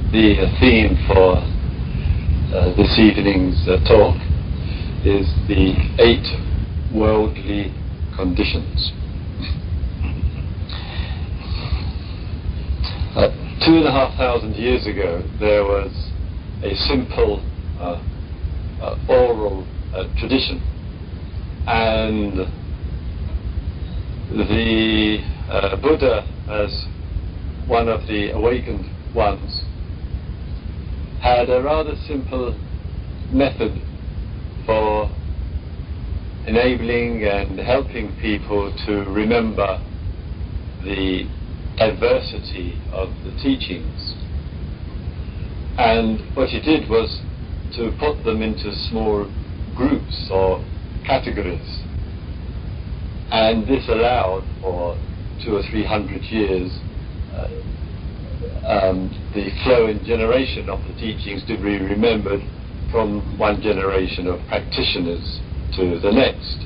The theme for this evening's talk is the 8 worldly conditions. 2,500 years ago, there was a simple oral tradition, and the Buddha, as one of the awakened ones, had a rather simple method for enabling and helping people to remember the diversity of the teachings. And what he did was to put them into small groups or categories. And this allowed for 200 or 300 years the flow and generation of the teachings to be remembered from one generation of practitioners to the next.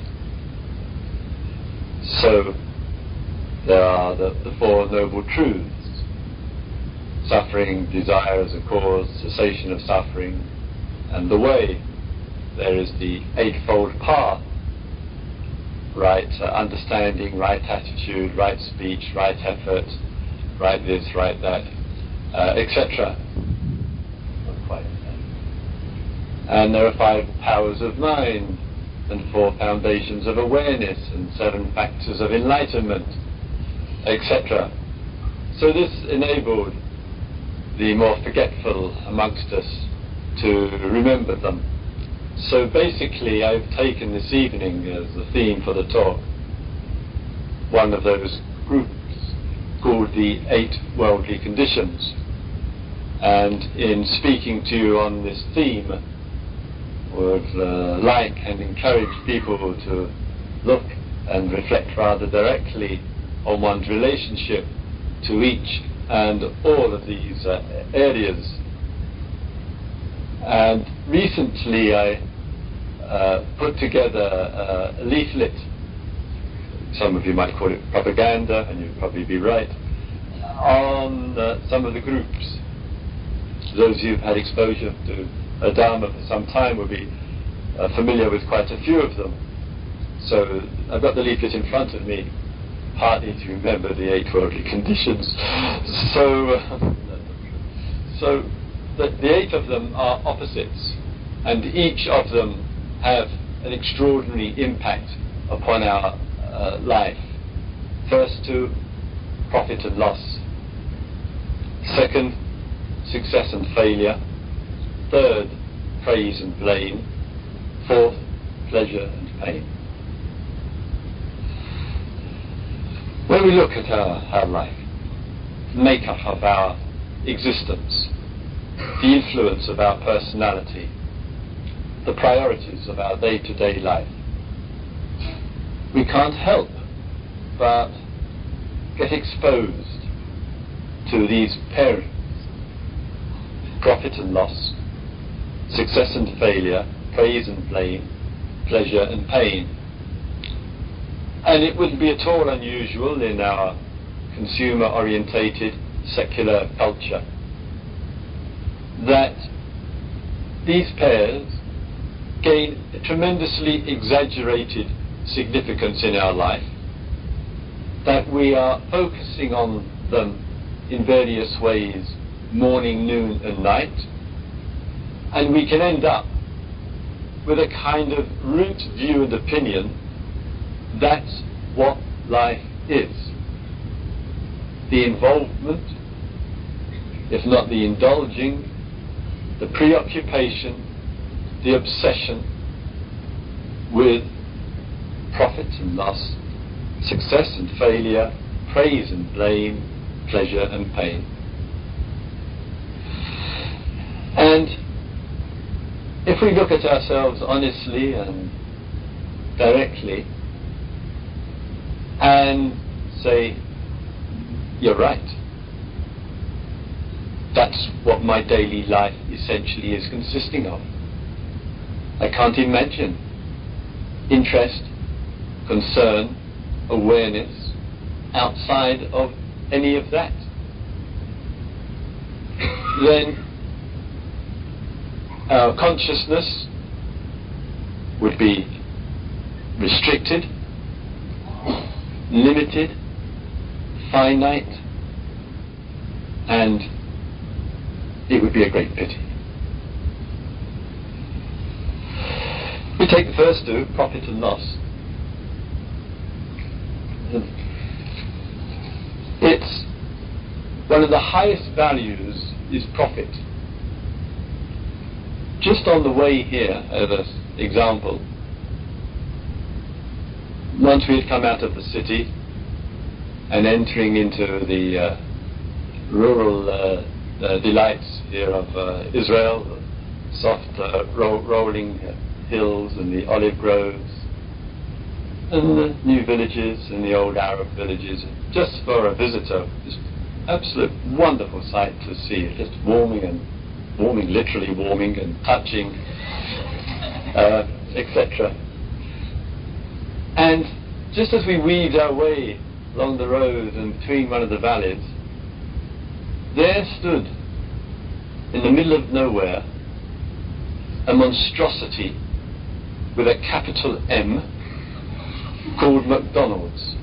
So there are the 4 noble truths: suffering, desire as a cause, cessation of suffering, and the way. There is the 8-fold path: right understanding, right attitude, right speech, right effort, right this, right that, etc. Not quite. And there are 5 powers of mind, and 4 foundations of awareness, and 7 factors of enlightenment, etc. So this enabled the more forgetful amongst us to remember them. So basically, I've taken this evening as the theme for the talk one of those groups called the 8 worldly conditions. And in speaking to you on this theme, would like and encourage people to look and reflect rather directly on one's relationship to each and all of these areas. And recently I put together a leaflet. Some of you might call it propaganda, and you'd probably be right, on some of the groups. Those of you who've had exposure to Dharma for some time will be familiar with quite a few of them. So I've got the leaflet in front of me, partly to remember the 8 worldly conditions. So the 8 of them are opposites, and each of them have an extraordinary impact upon our life. First 2, profit and loss. Second, success and failure. Third, praise and blame. Fourth, pleasure and pain. When we look at our life, the makeup of our existence, the influence of our personality, the priorities of our day-to-day life, we can't help but get exposed to these parents: profit and loss, success and failure, praise and blame, pleasure and pain. And it wouldn't be at all unusual in our consumer-orientated secular culture that these pairs gain a tremendously exaggerated significance in our life, that we are focusing on them in various ways, morning, noon and night, and we can end up with a kind of root view and opinion that's what life is. The involvement, if not the indulging, the preoccupation, the obsession with profit and loss, success and failure, praise and blame, pleasure and pain. And if we look at ourselves honestly and directly and say, you're right, that's what my daily life essentially is consisting of. I can't imagine interest, concern, awareness outside of any of that. then our consciousness would be restricted, limited, finite, and it would be a great pity. We take the first two, profit and loss. It's one of the highest values is profit. Just on the way here, as an example, once we had come out of the city and entering into the rural delights here of Israel, the soft rolling hills and the olive groves and the new villages and the old Arab villages, just for a visitor, just absolute wonderful sight to see, just literally warming and touching, etc. And just as we weaved our way along the road and between one of the valleys, there stood in the middle of nowhere a monstrosity with a capital M called McDonald's.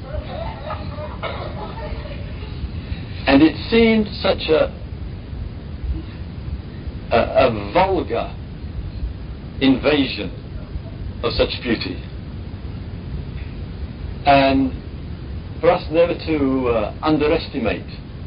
And it seemed such a vulgar invasion of such beauty. And for us never to underestimate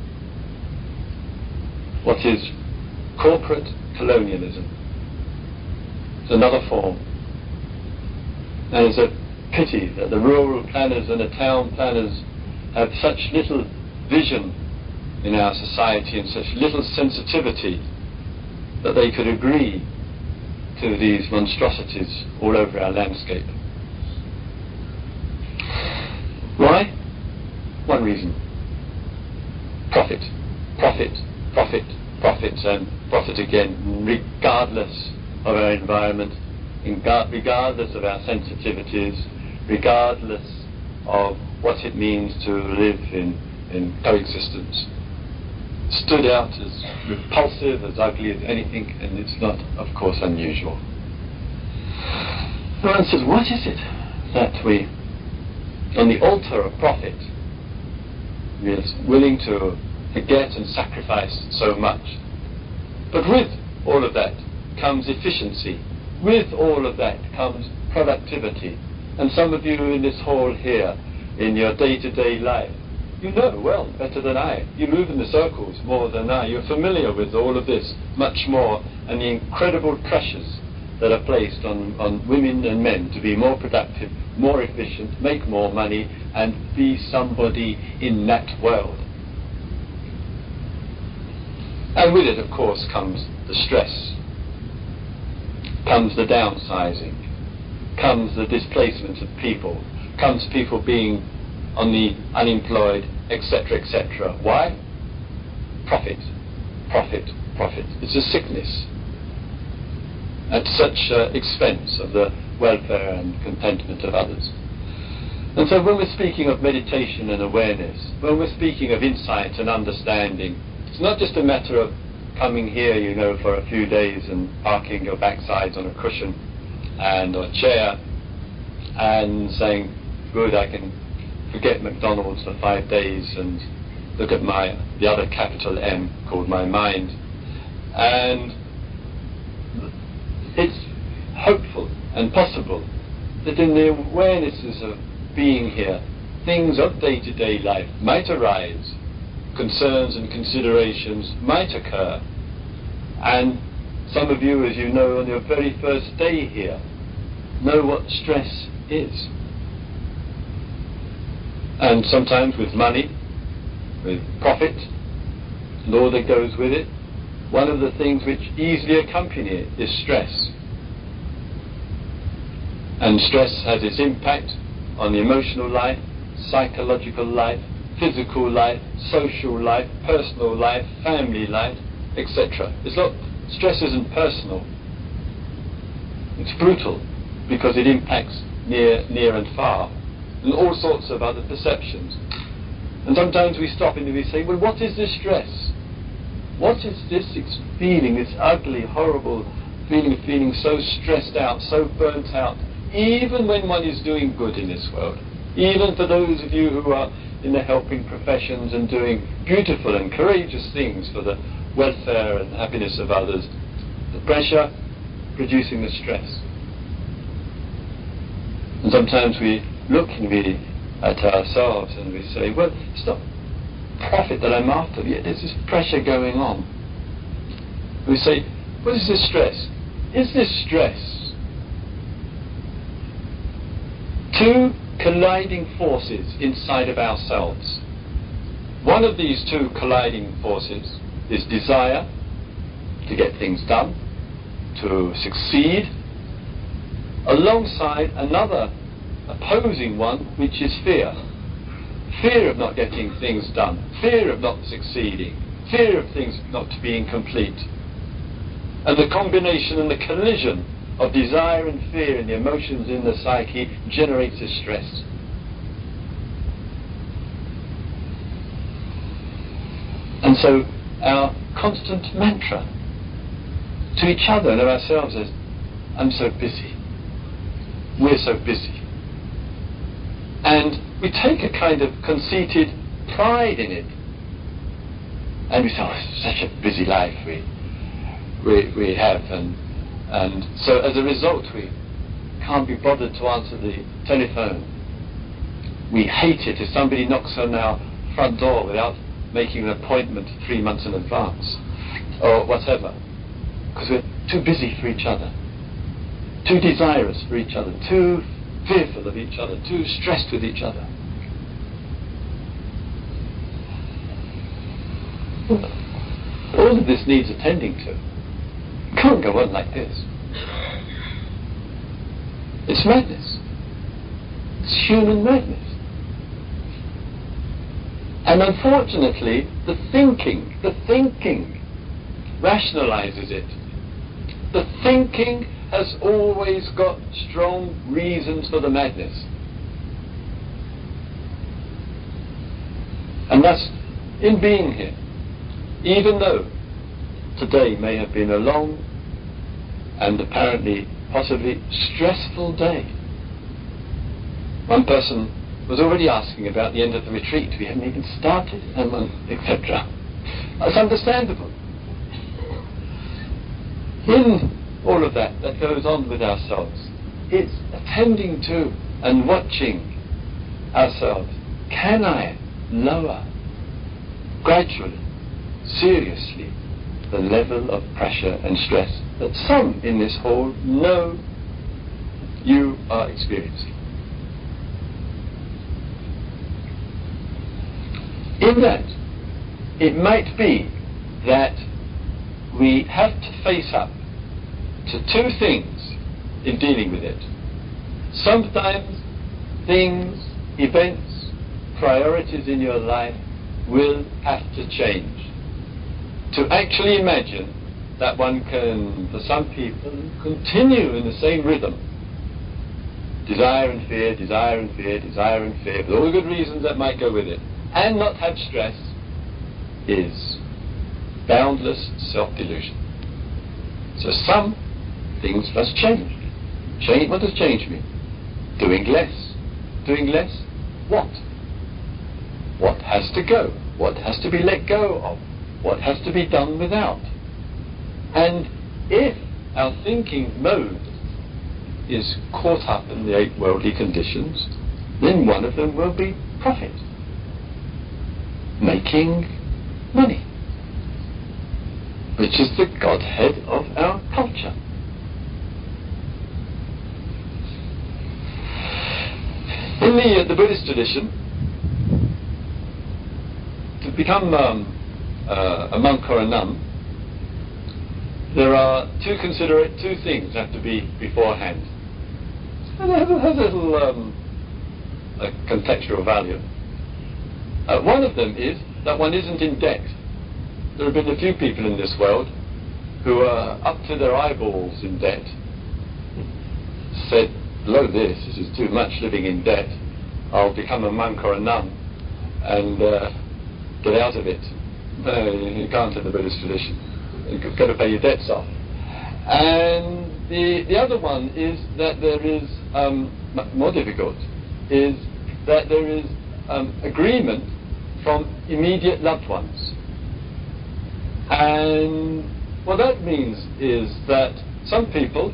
what is corporate colonialism. It's another form. And it's a pity that the rural planners and the town planners have such little vision in our society and such little sensitivity that they could agree to these monstrosities all over our landscape. Why? One reason. Profit. Profit. Profit. Profit. And profit again, regardless of our environment, regardless of our sensitivities, regardless of what it means to live in coexistence. Stood out as repulsive, as ugly as anything, and it's not, of course, unusual. One says, what is it that we, on the altar of profit, we are willing to forget and sacrifice so much? But with all of that comes efficiency. With all of that comes productivity. And some of you in this hall here, in your day-to-day life, you know well, better than I. You move in the circles more than I. You're familiar with all of this much more, and the incredible pressures that are placed on women and men to be more productive, more efficient, make more money, and be somebody in that world. And with it, of course, comes the stress, comes the downsizing, comes the displacement of people, comes people being on the unemployed, etc., etc. Why? Profit, profit, profit. It's a sickness at such expense of the welfare and contentment of others. And so when we're speaking of meditation and awareness, when we're speaking of insight and understanding, it's not just a matter of coming here, for a few days and parking your backsides on a cushion and a chair and saying, good, I can forget McDonald's for 5 days and look at the other capital M called my mind. And it's hopeful and possible that in the awarenesses of being here, things of day-to-day life might arise, concerns and considerations might occur. And some of you, as you know, on your very first day here, know what stress is. And sometimes with money, with profit, and all that goes with it, one of the things which easily accompany it is stress. And stress has its impact on the emotional life, psychological life, physical life, social life, personal life, family life, etc. Stress isn't personal. It's brutal because it impacts near and far, and all sorts of other perceptions. And sometimes we stop and we say, well, what is this stress? What is this feeling, this ugly, horrible feeling so stressed out, so burnt out, even when one is doing good in this world? Even for those of you who are in the helping professions and doing beautiful and courageous things for the welfare and happiness of others, the pressure producing the stress. And sometimes we look at ourselves and we say, well, it's not profit that I'm after, yet there's this pressure going on. We say, what is this stress? Is this stress two colliding forces inside of ourselves? One of these two colliding forces is desire to get things done, to succeed, alongside another opposing one, which is fear. Fear of not getting things done, fear of not succeeding, fear of things not being complete. And the combination and the collision of desire and fear and the emotions in the psyche generates a stress. And so our constant mantra to each other and of ourselves is, I'm so busy. We're so busy. And we take a kind of conceited pride in it. And we say, oh, it's such a busy life we have. And so as a result, we can't be bothered to answer the telephone. We hate it if somebody knocks on our front door without making an appointment 3 months in advance, or whatever. Because we're too busy for each other, too desirous for each other, too fearful of each other, too stressed with each other. All of this needs attending to. It can't go on like this. It's madness. It's human madness. And unfortunately, the thinking rationalizes it. The thinking has always got strong reasons for the madness. And thus, in being here, even though today may have been a long and apparently, possibly stressful day, one person was already asking about the end of the retreat. We hadn't even started, etc. That's understandable. In all of that goes on with ourselves, it's attending to and watching ourselves. Can I lower gradually, seriously, the level of pressure and stress that some in this hall know you are experiencing? In that, it might be that we have to face up to two things in dealing with it. Sometimes things, events, priorities in your life will have to change. To actually imagine that one can, for some people, continue in the same rhythm. Desire and fear, desire and fear, desire and fear, with all the good reasons that might go with it, and not have stress, is boundless self-delusion. So some things must change. What does change mean? Doing less. Doing less? What? What has to go? What has to be let go of? What has to be done without? And if our thinking mode is caught up in the 8 worldly conditions, then one of them will be profit. Making money, which is the Godhead of our culture. In the Buddhist tradition, to become a monk or a nun, there are two things have to be beforehand. So it has a little contextual value. One of them is that one isn't in debt. There have been a few people in this world who are up to their eyeballs in debt, said, blow this is too much living in debt, I'll become a monk or a nun and get out of it. You can't in the Buddhist tradition. You've got to pay your debts off. And the other one is that there is, more difficult, is that there is agreement from immediate loved ones. And what that means is that some people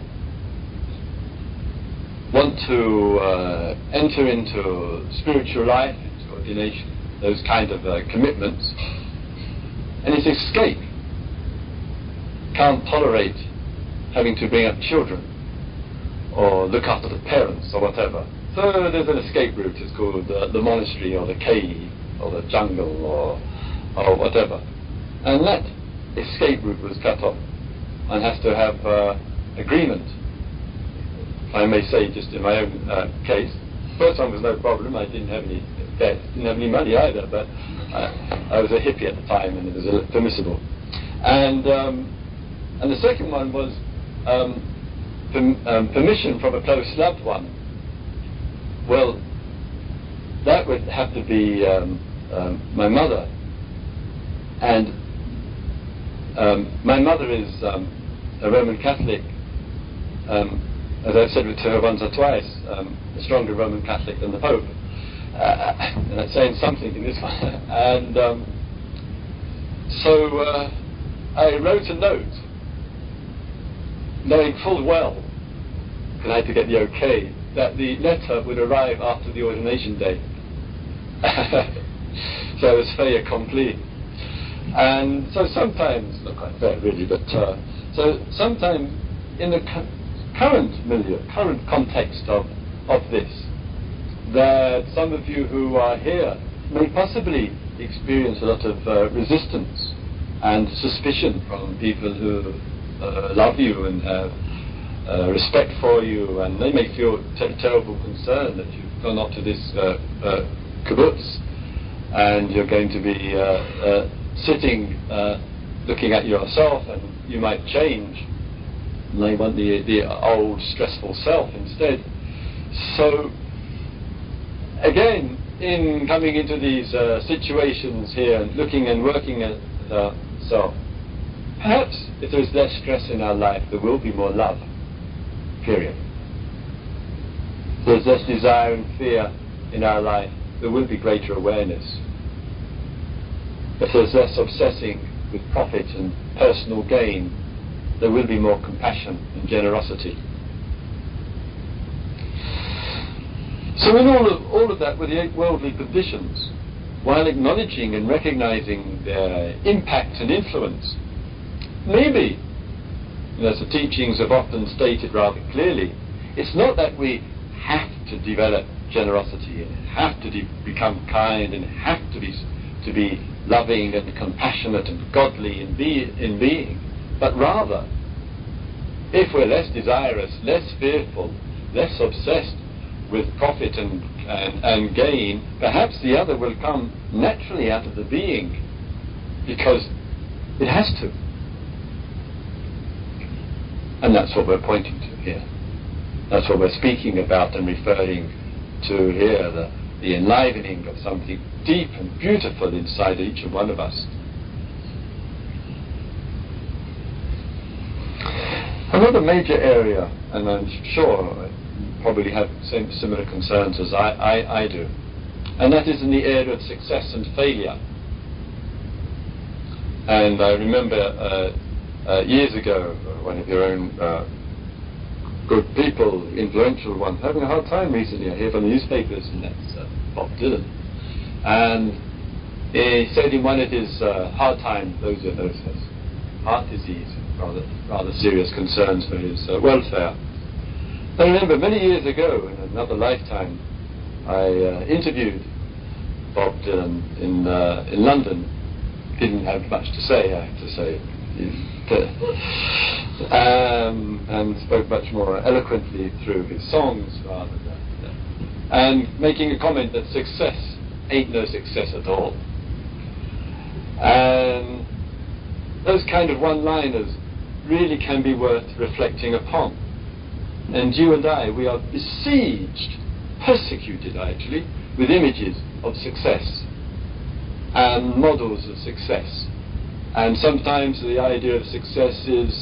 want to enter into spiritual life, into ordination, those kind of commitments, and it's escape. Can't tolerate having to bring up children or look after the parents or whatever. So there's an escape route. It's called the monastery or the cave or the jungle or whatever. And that escape route was cut off. One has to have agreement. I may say, just in my own case, first one was no problem. I didn't have any debt, didn't have any money either, but I was a hippie at the time and it was permissible. And the second one was permission from a close loved one. Well, that would have to be my mother. And my mother is a Roman Catholic, as I've said to her once or twice, a stronger Roman Catholic than the Pope. And that's saying something in this one. And so I wrote a note, knowing full well, because I had to get the okay, that the letter would arrive after the ordination day. So it was fait accompli. And so sometimes, not quite fair really, but so sometimes in the current milieu, current context of this, that some of you who are here may possibly experience a lot of resistance and suspicion from people who love you and have respect for you, and they may feel terrible concern that you've gone up to this kibbutz and you're going to be sitting looking at yourself, and you might change and they want the old stressful self instead. So again, in coming into these situations here and looking and working at self, perhaps if there's less stress in our life, there will be more love, period. If there's less desire and fear in our life, there will be greater awareness. If there's less obsessing with profit and personal gain, there will be more compassion and generosity. So in all of that were the 8 worldly conditions, while acknowledging and recognizing their impact and influence. Maybe, as the teachings have often stated rather clearly, it's not that we have to develop generosity and have to become kind and have to be loving and compassionate and godly in being, but rather, if we're less desirous, less fearful, less obsessed with profit and gain, perhaps the other will come naturally out of the being, because it has to. And that's what we're pointing to here. That's what we're speaking about and referring to here, the enlivening of something deep and beautiful inside each and one of us. Another major area, and I'm sure you probably have similar concerns as I do, and that is in the area of success and failure. And I remember years ago, one of your own good people, influential ones, having a hard time recently. I hear from the newspapers, and that's Bob Dylan. And he said in one of his hard times, those has heart disease, rather serious concerns for his welfare. I remember many years ago, in another lifetime, I interviewed Bob Dylan in London. Didn't have much to say, I have to say. And spoke much more eloquently through his songs rather than and making a comment that success ain't no success at all. And those kind of one-liners really can be worth reflecting upon. And you and I, we are besieged, persecuted actually, with images of success. and models of success. And sometimes the idea of success is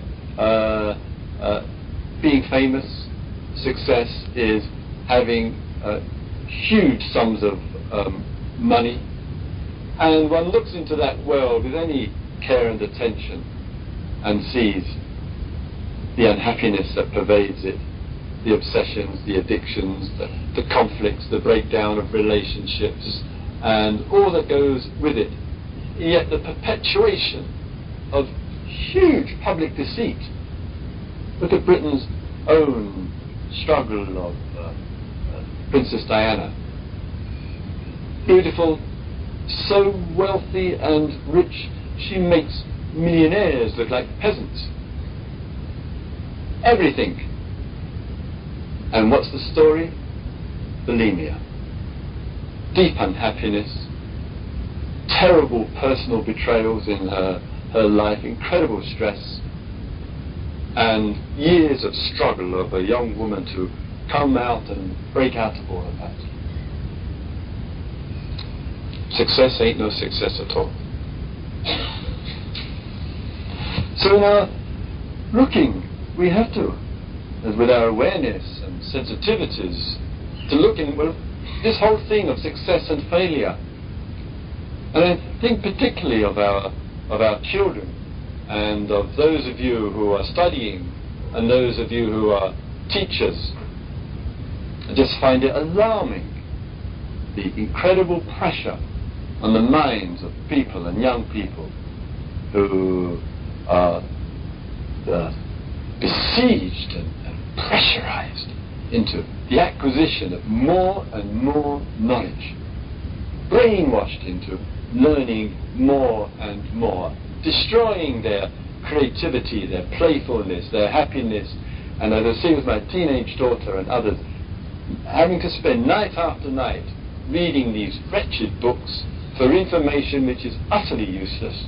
being famous. Success is having huge sums of money. And one looks into that world with any care and attention and sees the unhappiness that pervades it, the obsessions, the addictions, the conflicts, the breakdown of relationships, and all that goes with it. Yet the perpetuation of huge public deceit. Look at Britain's own struggle of Princess Diana. Beautiful, so wealthy and rich, she makes millionaires look like peasants. Everything. And what's the story? Bulimia. Deep unhappiness, terrible personal betrayals in her life, incredible stress, and years of struggle of a young woman to come out and break out of all of that. Success ain't no success at all. So in our looking, we have to, as with our awareness and sensitivities, to look in, well, this whole thing of success and failure. And I think particularly of our children, and of those of you who are studying, and those of you who are teachers. I just find it alarming, the incredible pressure on the minds of people and young people who are besieged and pressurized into the acquisition of more and more knowledge, brainwashed into learning more and more, destroying their creativity, their playfulness, their happiness. And as I see with my teenage daughter and others, having to spend night after night reading these wretched books for information which is utterly useless,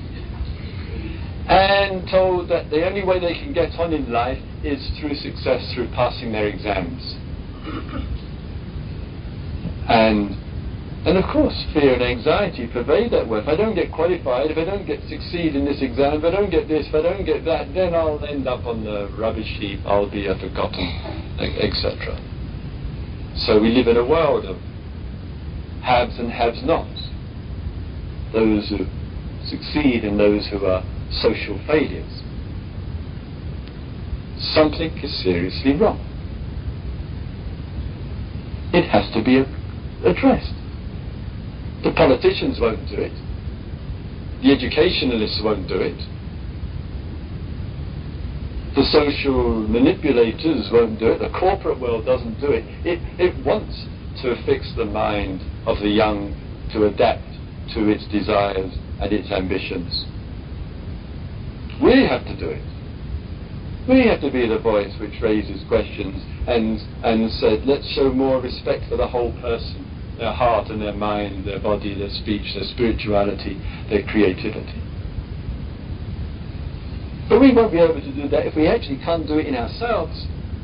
and told that the only way they can get on in life is through success, through passing their exams. And of course, fear and anxiety pervade that way. If I don't get qualified, if I don't succeed in this exam, if I don't get this, if I don't get that, then I'll end up on the rubbish heap, I'll be a forgotten, etc. So we live in a world of haves and have-nots. Those who succeed and those who are social failures. Something is seriously wrong. It has to be addressed. The politicians won't do it. The educationalists won't do it. The social manipulators won't do it. The corporate world doesn't do it. It wants to fix the mind of the young to adapt to its desires and its ambitions. We have to do it. We have to be the voice which raises questions and said, let's show more respect for the whole person, their heart and their mind, their body, their speech, their spirituality, their creativity. But we won't be able to do that if we actually can't do it in ourselves.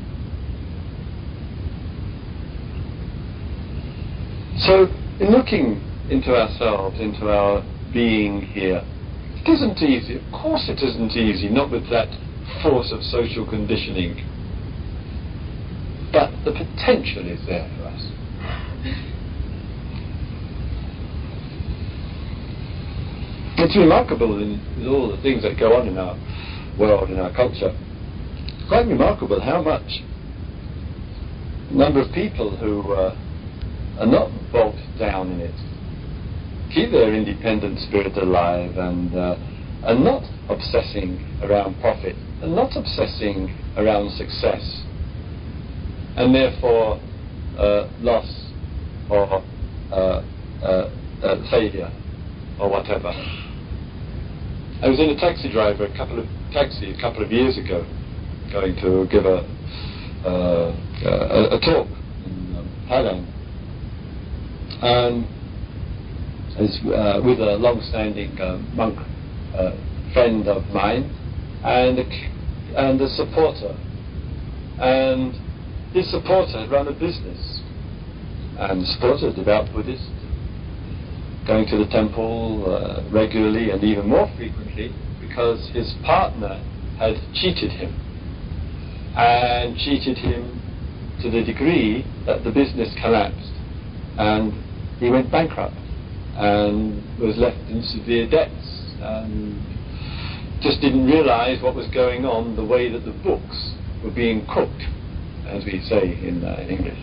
So, in looking into ourselves, into our being here, it isn't easy. Of course it isn't easy, not with that force of social conditioning. But the potential is there for us. It's remarkable with all the things that go on in our world, in our culture. Quite remarkable how much number of people who are not bogged down in it, keep their independent spirit alive, and are not obsessing around profit, and not obsessing around success, and therefore loss or failure or whatever. I was in a taxi driver, a couple of years ago, going to give a talk in Thailand, and with a long-standing monk friend of mine, and a supporter, and his supporter had run a business, and the supporter was a devout Buddhist, going to the temple regularly and even more frequently because his partner had cheated him, and cheated him to the degree that the business collapsed and he went bankrupt and was left in severe debts and just didn't realize what was going on, the way that the books were being cooked, as we say in English.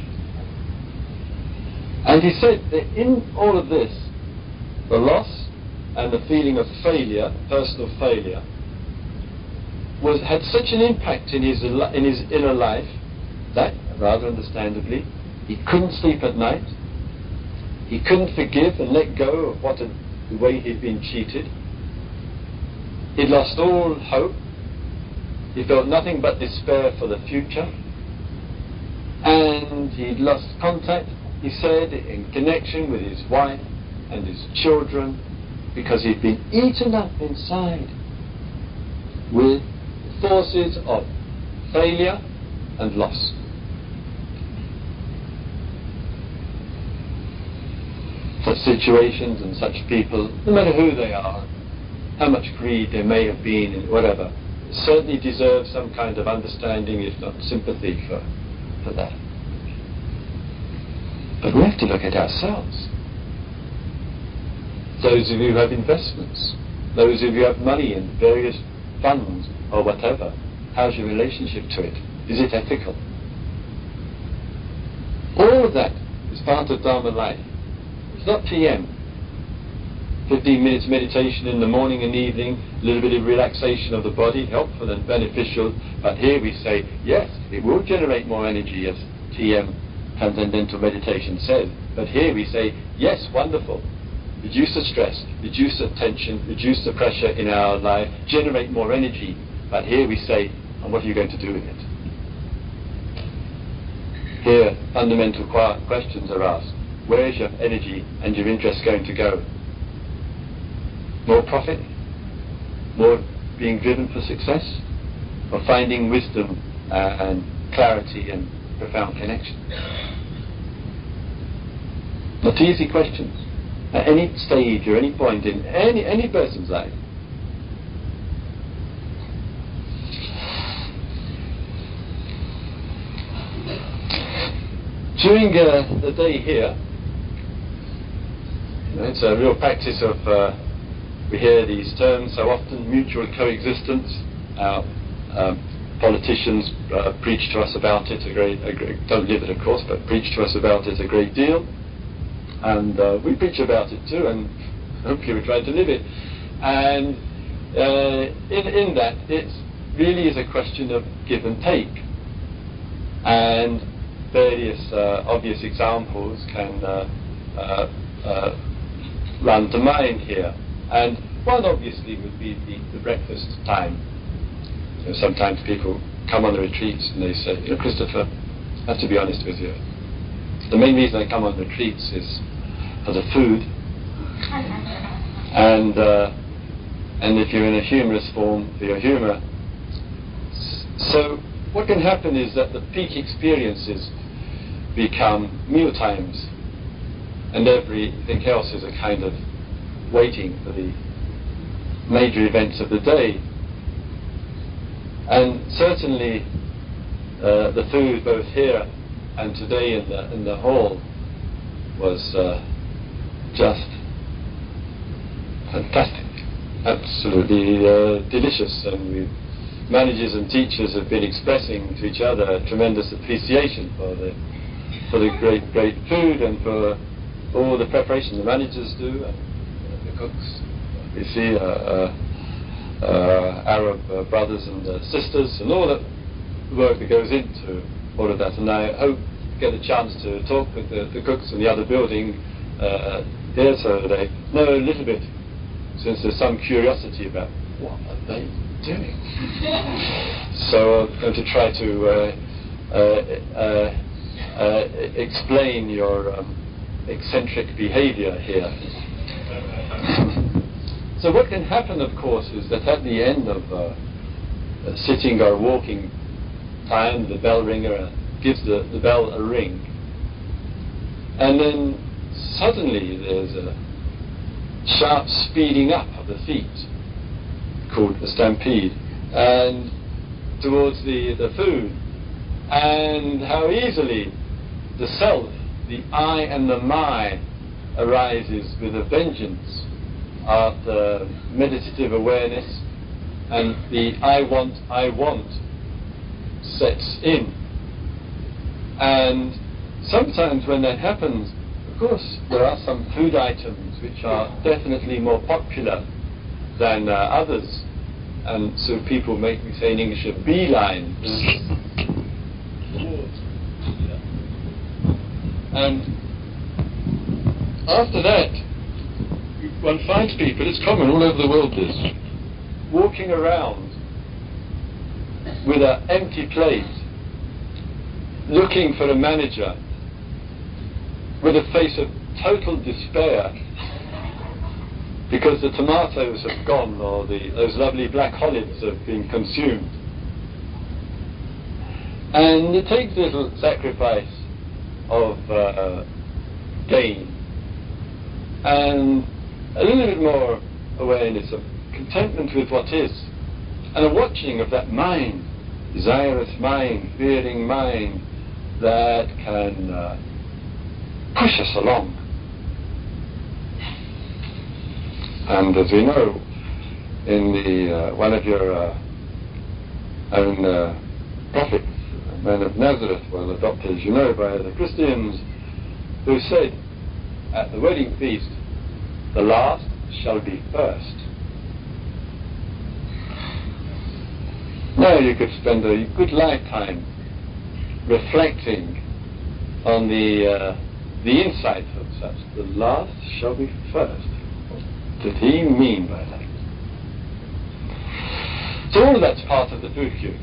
And he said that in all of this, the loss and the feeling of failure, personal failure, had such an impact in his inner life that, rather understandably, he couldn't sleep at night. He couldn't forgive and let go of the way he'd been cheated. He'd lost all hope. He felt nothing but despair for the future. And he'd lost contact, he said, in connection with his wife and his children, because he'd been eaten up inside with forces of failure and loss. Such situations and such people, no matter who they are, how much greed there may have been in whatever, certainly deserve some kind of understanding, if not sympathy for that. But we have to look at ourselves. Those of you who have investments, those of you who have money in various funds or whatever, how's your relationship to it? Is it ethical? All of that is part of Dharma life. It's not TM. 15 minutes meditation in the morning and evening, a little bit of relaxation of the body, helpful and beneficial. But here we say, yes, it will generate more energy, as TM, Transcendental Meditation, says. But here we say, yes, wonderful. Reduce the stress, reduce the tension, reduce the pressure in our life, generate more energy. But here we say, and what are you going to do with it? Here, fundamental questions are asked. Where is your energy and your interest going to go? More profit? More being driven for success? Or finding wisdom and clarity and profound connection? Not easy questions. At any stage or any point in any person's life. During the day here, it's a real practice of, we hear these terms so often, mutual coexistence. Our politicians preach to us about it don't live it of course, but preach to us about it a great deal. And we preach about it too, and hopefully we try to live it. And in that, it really is a question of give and take. And various obvious examples can run to mind here. And one obviously would be the breakfast time. So sometimes people come on the retreats and they say, Christopher, I have to be honest with you. The main reason I come on retreats is for the food, and if you're in a humorous form, for your humour. So what can happen is that the peak experiences become meal times, and everything else is a kind of waiting for the major events of the day. And certainly the food both here and today in the hall was just fantastic, absolutely delicious, and managers and teachers have been expressing to each other a tremendous appreciation for the great food and for all the preparation the managers do and the cooks. You see Arab brothers and sisters and all the work that goes into all of that. And I hope to get a chance to talk with the cooks in the other building here, so they know a little bit, since there's some curiosity about what are they doing. So I'm going to try to explain your eccentric behavior here. So what can happen, of course, is that at the end of sitting or walking time, the bell ringer gives the bell a ring, and then suddenly there's sharp speeding up of the feet, called a stampede, and towards the food, and how easily the self, the I and the my, arises with a vengeance after meditative awareness, and the I want sets in. And sometimes when that happens, of course, there are some food items which are definitely more popular than others, and so people make me say in English a beeline. And after that, one finds people, it's common all over the world this, walking around with an empty plate, looking for a manager, with a face of total despair, because the tomatoes have gone, or those lovely black olives have been consumed. And it takes a little sacrifice of gain, and a little bit more awareness of contentment with what is, and a watching of that mind, desirous mind, fearing mind, that can push us along. And as we know, in the one of your own prophets, man of Nazareth, well adopted, as you know, by the Christians, who said at the wedding feast, the last shall be first. Now you could spend a good lifetime reflecting on the insight of such. The last shall be first. What did he mean by that? So all of that's part of the food cue.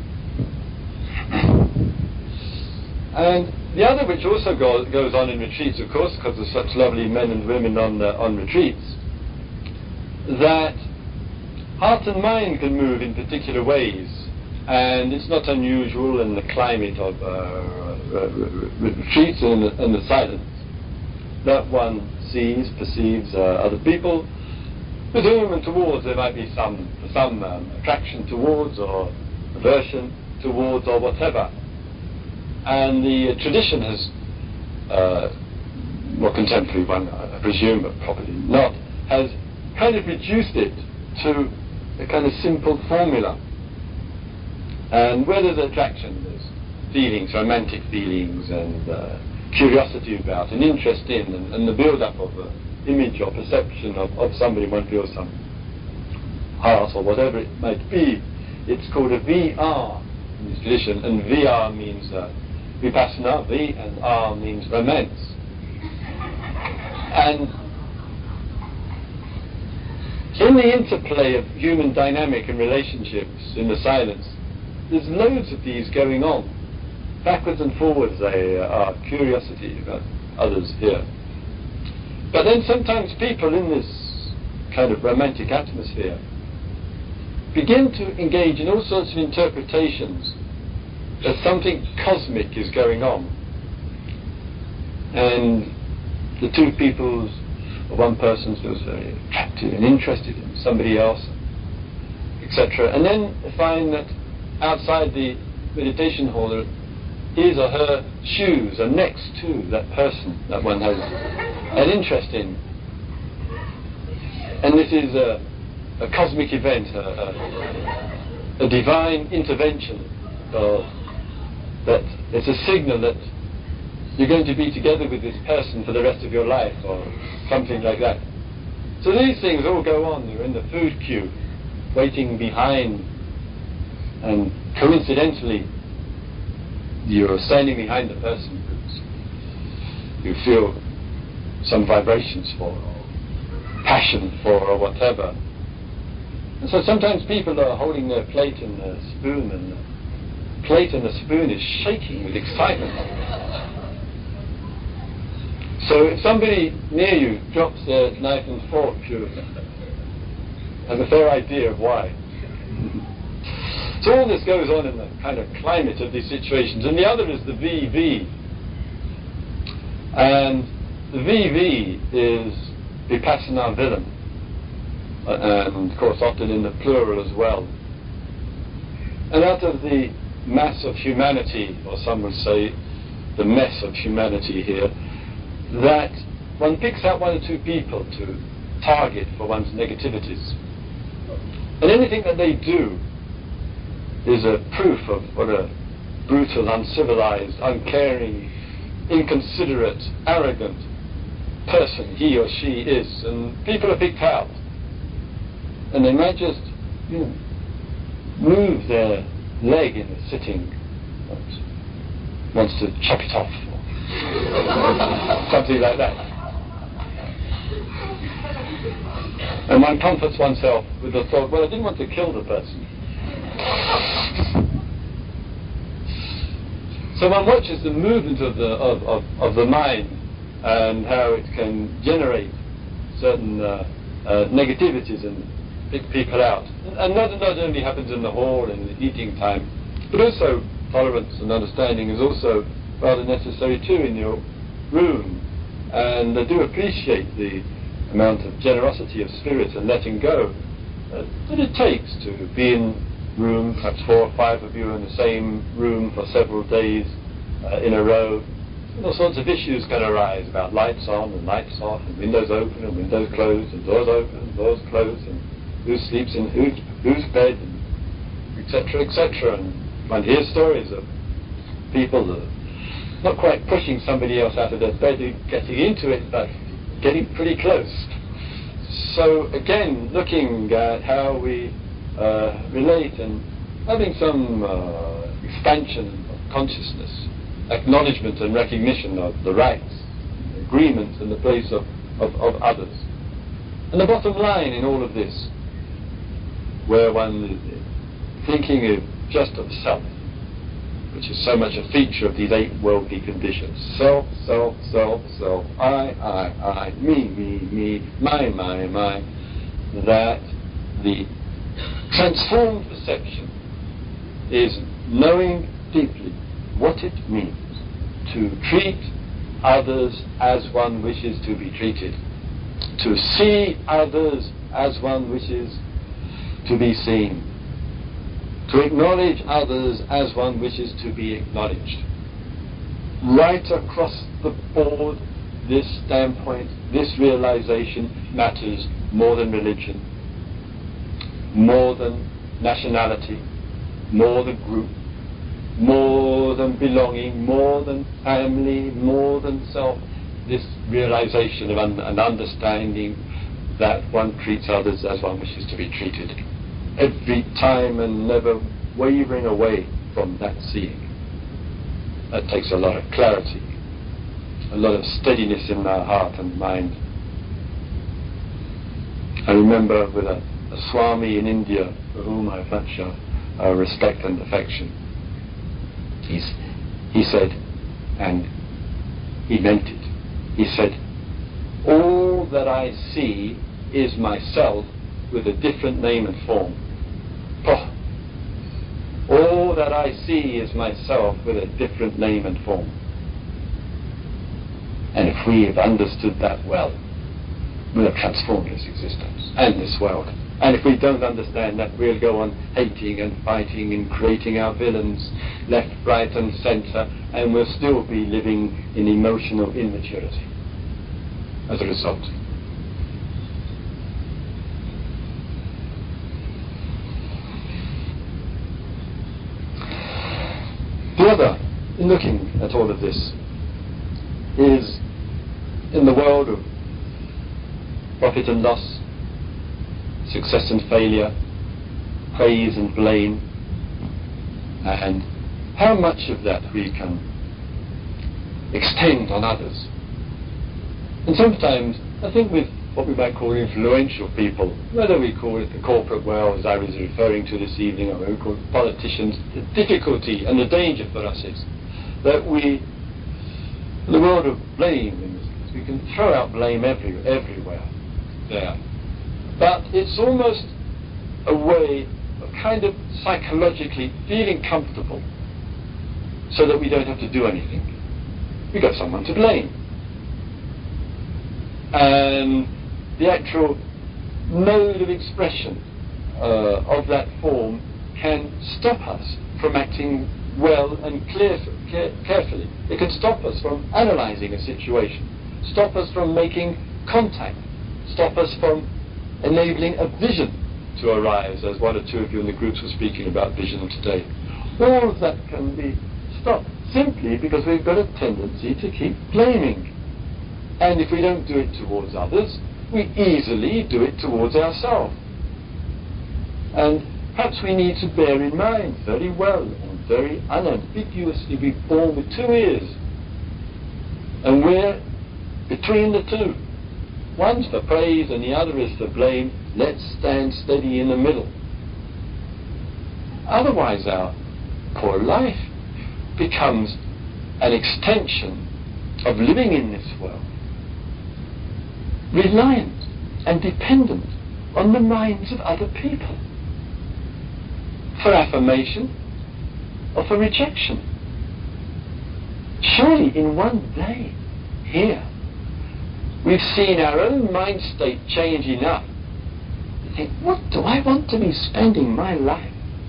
And the other, which also goes on in retreats, of course, because there's such lovely men and women on retreats, that heart and mind can move in particular ways, and it's not unusual in the climate of retreats and the silence that one perceives other people with whom and towards there might be some attraction towards, or aversion towards, or whatever. And the tradition has, more contemporary one, I presume, but probably not, has kind of reduced it to a kind of simple formula. And where there's attraction, there's feelings, romantic feelings, and curiosity about, and interest in, and the build-up of an image or perception of somebody one feels some heart or whatever it might be. It's called a VR in this tradition, and VR means vipassana, V, and R means romance. And in the interplay of human dynamic and relationships in the silence, there's loads of these going on. Backwards and forwards they are, curiosity about others here. But then sometimes people in this kind of romantic atmosphere begin to engage in all sorts of interpretations that something cosmic is going on. And the two peoples, or one person feels very attracted and interested in somebody else, etc. And then find that outside the meditation hall, his or her shoes are next to that person that one has an interest in. And this is a cosmic event, a divine intervention, that it's a signal that you're going to be together with this person for the rest of your life, or something like that. So these things all go on. You're in the food queue, waiting behind, and coincidentally, you're standing behind the person who you feel some vibrations for, or passion for, or whatever. And so sometimes people are holding their plate and their spoon, and the plate and the spoon is shaking with excitement. So if somebody near you drops their knife and fork, you have a fair idea of why. So all this goes on in the kind of climate of these situations. And the other is the VV. And the VV is Vipassana villain, and of course often in the plural as well. And out of the mass of humanity, or some would say the mess of humanity here, that one picks out one or two people to target for one's negativities. And anything that they do is a proof of what a brutal, uncivilized, uncaring, inconsiderate, arrogant person he or she is. And people are picked out. And they might just move their leg in a sitting, wants to chop it off, or something like that. And one comforts oneself with the thought, well, I didn't want to kill the person. So one watches the movement of the mind and how it can generate certain negativities and pick people out. And that not only happens in the hall and in the eating time, but also tolerance and understanding is also rather necessary too in your room. And I do appreciate the amount of generosity of spirit and letting go that it takes to be in room, perhaps 4 or 5 of you in the same room for several days in a row. And all sorts of issues can arise about lights on and lights off, and windows open and windows closed, and doors open and doors closed, and who sleeps in whose bed, etc., etc. And one hears stories of people that are not quite pushing somebody else out of their bed, getting into it, but getting pretty close. So again, looking at how we relate and having some expansion of consciousness, acknowledgement and recognition of the rights, agreement in the place of others. And the bottom line in all of this, where one is thinking of just of self, which is so much a feature of these 8 worldly conditions. Self, self, self, self, I, me, my, that the transformed perception is knowing deeply what it means to treat others as one wishes to be treated, to see others as one wishes to be seen, to acknowledge others as one wishes to be acknowledged. Right across the board, this standpoint, this realization matters more than religion, more than nationality, more than group, more than belonging, more than family, more than self. This realization of an understanding that one treats others as one wishes to be treated. Every time, and never wavering away from that seeing. That takes a lot of clarity, a lot of steadiness in our heart and mind. I remember with a Swami in India, for whom I have much respect and affection. He said, and he meant it, he said, all that I see is myself with a different name and form. Oh. All that I see is myself with a different name and form. And if we have understood that well, we'll have transformed this existence and this world. And if we don't understand that, we'll go on hating and fighting and creating our villains left, right and centre, and we'll still be living in emotional immaturity as a result. The other, in looking at all of this, is in the world of profit and loss, success and failure, praise and blame, and how much of that we can extend on others. And sometimes, I think with what we might call influential people, whether we call it the corporate world, as I was referring to this evening, or we call it politicians, the difficulty and the danger for us is that we, in the world of blame, we can throw out blame everywhere there. But it's almost a way of kind of psychologically feeling comfortable so that we don't have to do anything. We've got someone to blame. And the actual mode of expression of that form can stop us from acting well and carefully. It can stop us from analysing a situation, stop us from making contact, stop us from enabling a vision to arise, as one or two of you in the groups were speaking about vision today. All of that can be stopped simply because we've got a tendency to keep blaming. And if we don't do it towards others, we easily do it towards ourselves. And perhaps we need to bear in mind very well and very unambiguously, we're born with two ears. And we're between the two. One's for praise and the other is for blame. Let's stand steady in the middle. Otherwise our poor life becomes an extension of living in this world, reliant and dependent on the minds of other people for affirmation or for rejection. Surely in one day here we've seen our own mind state change enough to think, what do I want to be spending my life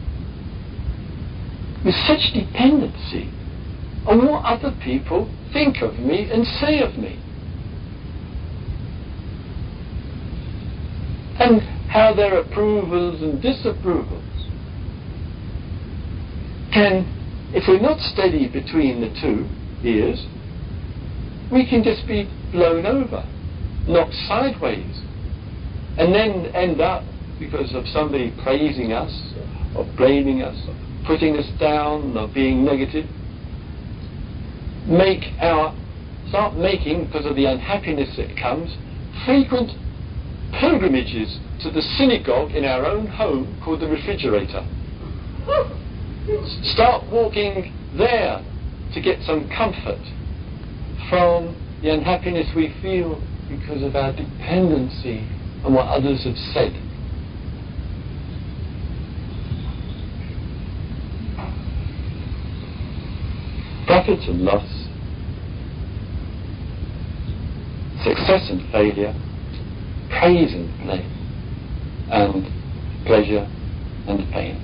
with such dependency on what other people think of me and say of me? And how their approvals and disapprovals can, if we're not steady between the two ears, we can just be blown over, knocked sideways, and then end up, because of somebody praising us, or blaming us, or putting us down, or being negative, start making, because of the unhappiness that comes, frequent pilgrimages to the synagogue in our own home called the refrigerator. Start walking there to get some comfort from the unhappiness we feel because of our dependency on what others have said. Profit and loss, success and failure, praise and blame, and pleasure and pain.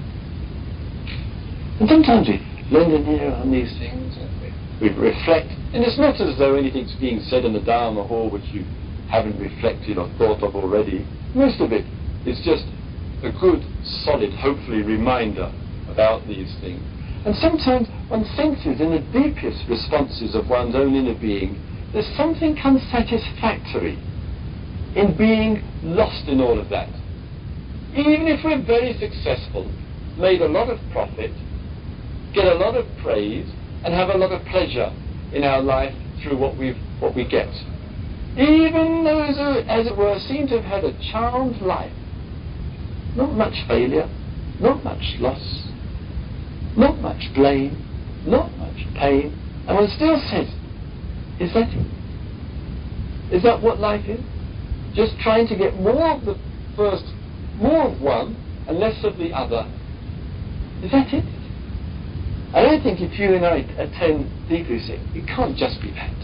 And sometimes we lend an ear on these things and we reflect, and it's not as though anything's being said in the Dharma hall which you haven't reflected or thought of already. Most of it is just a good, solid, hopefully reminder about these things. And sometimes one senses in the deepest responses of one's own inner being, there's something unsatisfactory in being lost in all of that. Even if we're very successful, made a lot of profit, get a lot of praise, and have a lot of pleasure in our life through what we get. Even those who, as it were, seem to have had a charmed life, not much failure, not much loss, not much blame, not much pain, and one still says, is that it? Is that what life is? Just trying to get more of the first, more of one, and less of the other. Is that it? I don't think if you and I attend deeply, say, it can't just be that.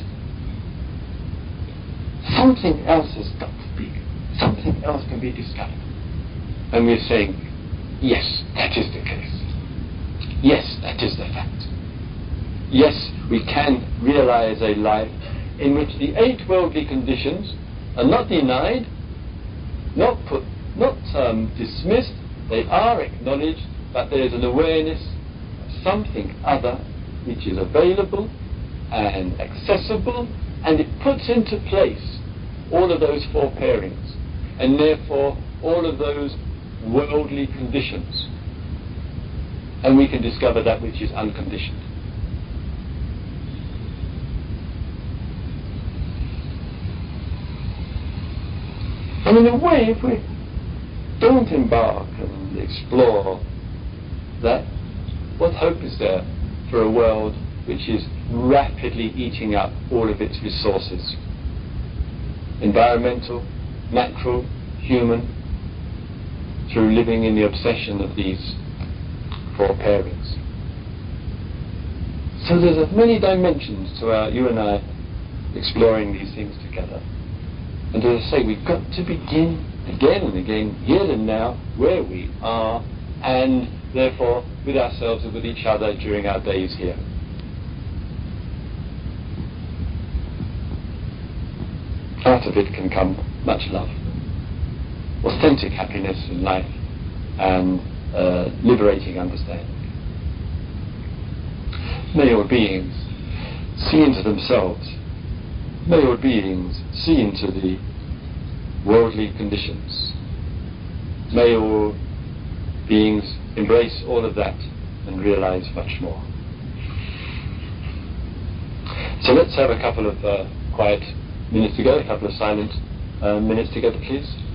Something else has got to be. Something else can be discovered. And we're saying, yes, that is the case. Yes, that is the fact. Yes, we can realize a life in which the 8 worldly conditions are not denied, not dismissed, they are acknowledged, but there is an awareness of something other which is available and accessible, and it puts into place all of those 4 pairings, and therefore all of those worldly conditions. And we can discover that which is unconditioned. And in a way, if we don't embark and explore that, what hope is there for a world which is rapidly eating up all of its resources? Environmental, natural, human, through living in the obsession of these 4 pairings. So there's many dimensions to you and I exploring these things together. And as I say, we've got to begin again and again, here and now, where we are, and therefore with ourselves and with each other during our days here. Out of it can come much love, authentic happiness in life, and liberating understanding. May all beings see into themselves. May all beings see into the worldly conditions. May all beings embrace all of that and realize much more. So let's have a couple of quiet minutes together, a couple of silent minutes together, please.